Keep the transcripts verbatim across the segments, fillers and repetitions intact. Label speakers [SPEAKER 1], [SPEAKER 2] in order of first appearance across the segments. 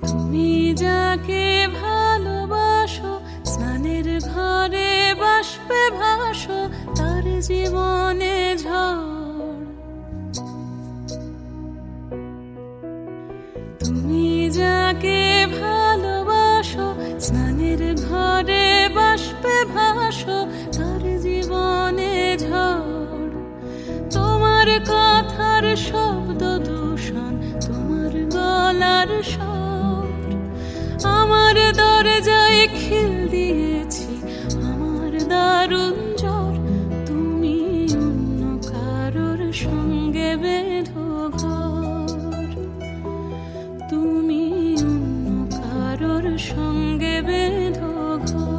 [SPEAKER 1] তুমি যাকে ভালোবাসো, স্নানের ঘরে বাষ্পে ভাসো, তার জীবনে ঝড়। তুমি যাকে ভালোবাসো, স্নানের ঘরে বাষ্পে ভাসো, তার জীবনে ঝড়। তোমার কথার শব্দ দূষণ, তোমার গলার স্বর, আমার দরজায় খিল দিয়েছি, আমার দারুণ জ্বর। তুমি অন্য কারোর সঙ্গে বেঁধো ঘর, তুমি অন্য কারোর সঙ্গে বেঁধো ঘর।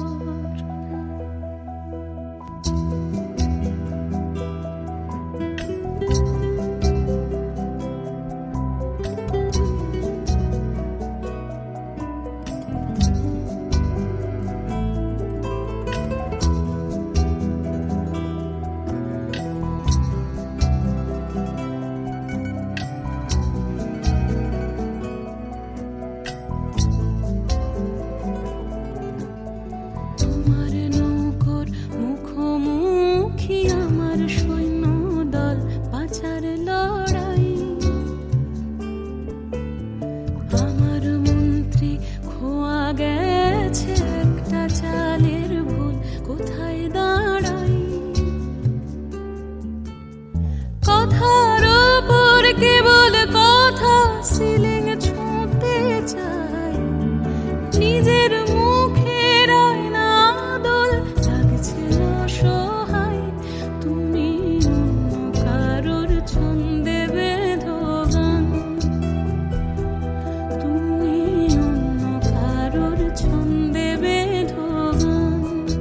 [SPEAKER 1] গেছে একটা চালের ভুল, কোথায় দাঁড়াই? কথার উপর কেবল কথা, সিলিং ছুঁতে চাই, নিজের মুখের আয়না দোল লাগছে অসহায়। তুমি অন্য কারোর ছন্দে বেঁধো গান, তুমি অন্য কারোর ছন্দে বেঁধো গান।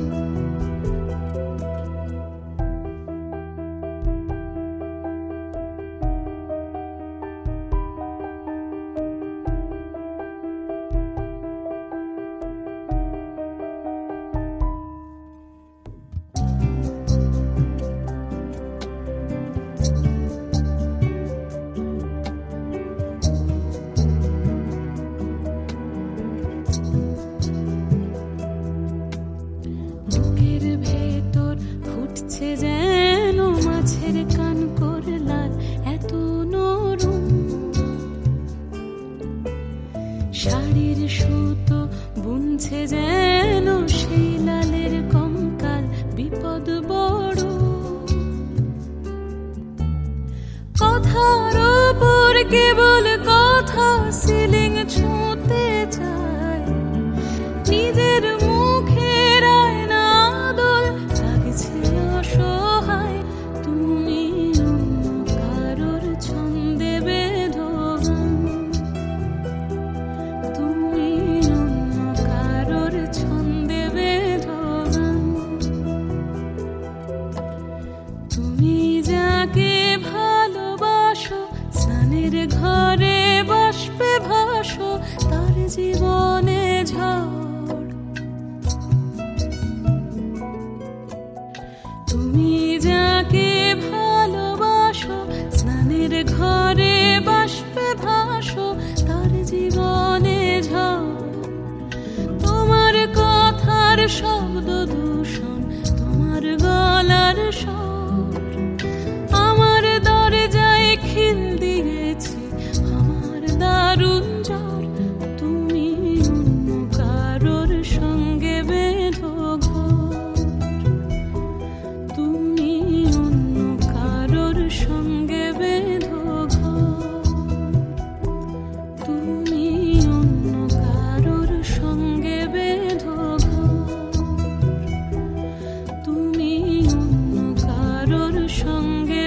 [SPEAKER 1] বুকের ভেতর ফুটছে যেন মাছের কান করে লাল, এত নরম শাড়ির সুতো বুনছে যেন সেই লালের কঙ্কাল। বিপদ বড়, কথার উপর কেবল কথা, সিলিং ছুঁতে চাই, নিজের মুখের আয়না দোল লাগছে অসহায়। তুমি অন্য কারোর ছন্দে বেঁধো গান, তুমি অন্য কারোর ছন্দে বেঁধো গান। তুমি যাকে ভালোবাসো, স্নানের ঘরে বাষ্পে ভাসো, তার জীবনে ঝড়। তুমি যাকে ভালোবাসো, স্নানের ঘরে বাষ্পে ভাসো, তার জীবনে ঝড়। তোমার কথার শব্দ দূষণ, তোমার গলার স্বর, আমার দরজায় খিল দিয়েছি, আমার দারুণ জ্বর। তুমি অন্য কারোর সঙ্গে বেঁধো ঘর, তুমি অন্য কারোর সঙ্গে বেঁধো ঘর, তুমি অন্য কারোর সঙ্গে বেঁধো ঘর, তুমি অন্য কারোর সঙ্গে